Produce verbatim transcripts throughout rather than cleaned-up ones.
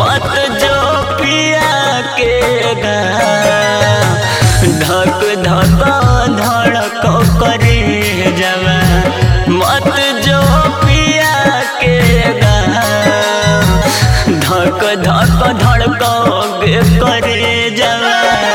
मत जो पिया के गा धक धक धड़क करे जवा मत जो पिया के गा धक धक धड़क करे जवा।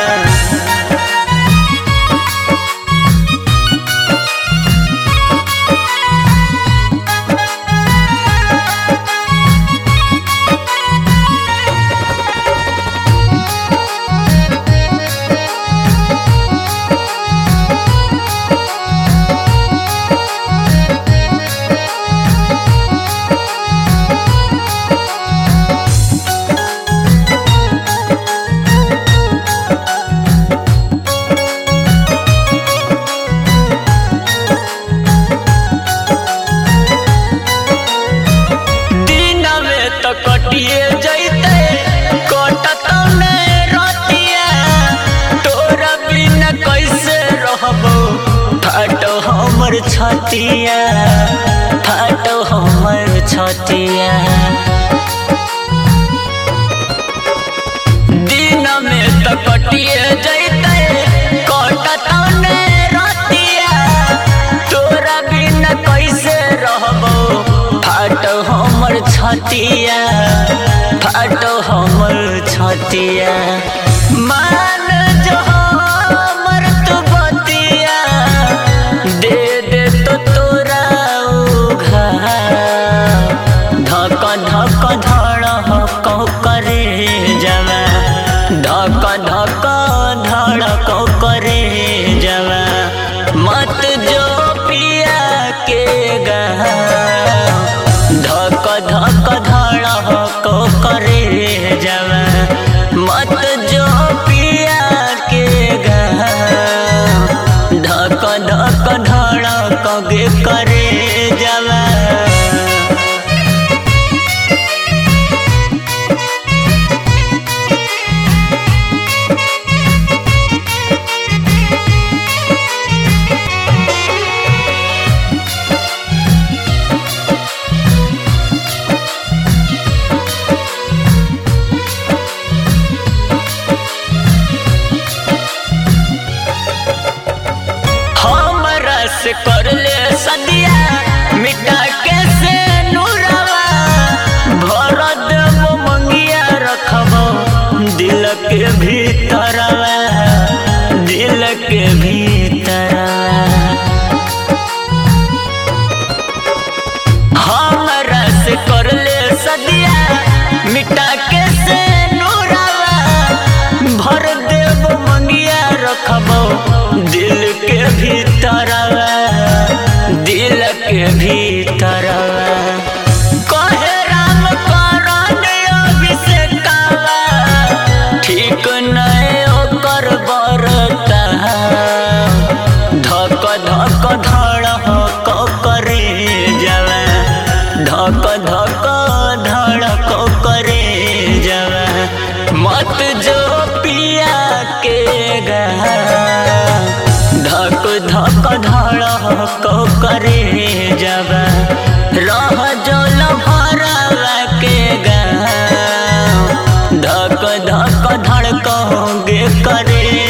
कटिए जैते कटत में रतिया तोरा बिना कैसे रहबो फाटो हमर छतिया फाटो हमर छतिया। दिन में तो कटिए जैते कटत में रतिया तोरा बिना कैसे रहबो फाटो हमर छतिया फाटो हमर छतिया। मान जो हमर तू बतिया दे दे तो तोरा उघा धक धक धड़क करे जवा धक धक धड़क करे जवा मत जो पिया के गा धक धक धड़क करे जवा मत जो पिया के गा धक धक धड़क करे जवा। से कर ले सदिया मिटा के से नूरवा भर देबो मंगिया रखबो दिल के भीतरवा दिल के भीतरवा। हमरा से कर ले सदिया मिटा के से नूरवा भर देबो मंगिया रखबो दिल के भीतरवा दिल के भीतरवा। कहे राम करण अभिषेकवा ठीक नहीं ओकर बरता धक धक धड़क करे जवा धक धक धड़क करे जवा मत जो पिया के गा धक धक धड़क करे जवा रह जो लभरवा के गा धक धक धड़क करे।